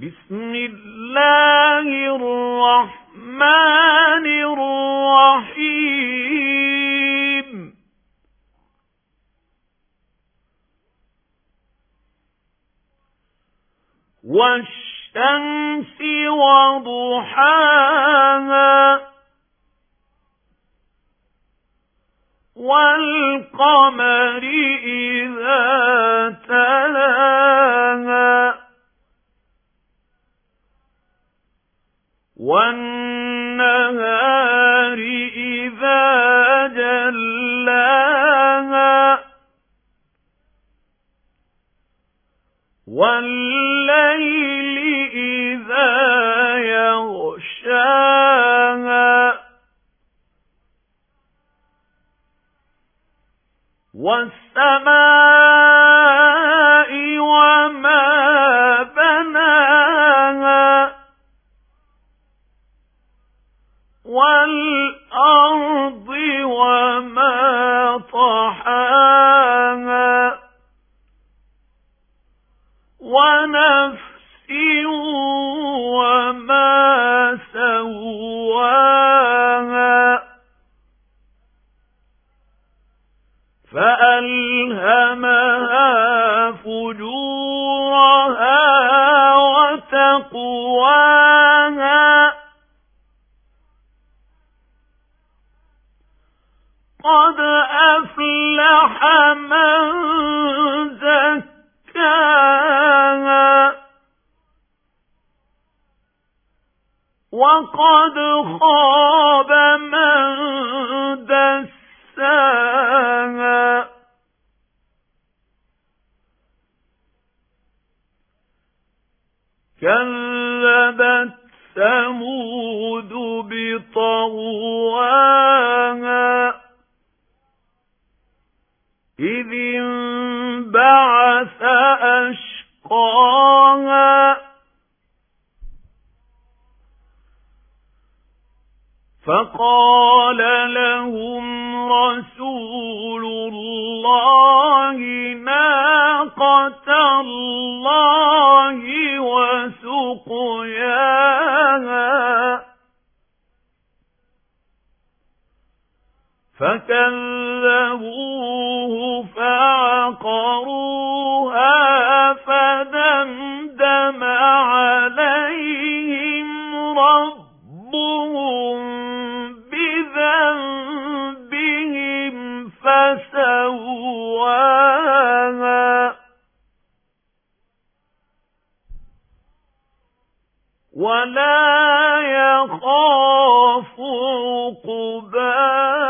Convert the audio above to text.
بسم الله الرحمن الرحيم والشمس وضحاها والقمر إذا تلاها والنهار إذا جلاها والليل إذا يغشاها والسماء وما بناها والأرض وما طحاها ونفس وما سواها فألهمها فجورها وتقواها قد أفلح من زكاها وقد خاب من دساها كذبت ثمود بطغواها إذ انبعث أشقاها فقال لهم رسول الله ناقة الله وسقياها فكذبوه فعقروها فدمدم عليهم ربهم بذنبهم فسواها ولا يخاف عقباها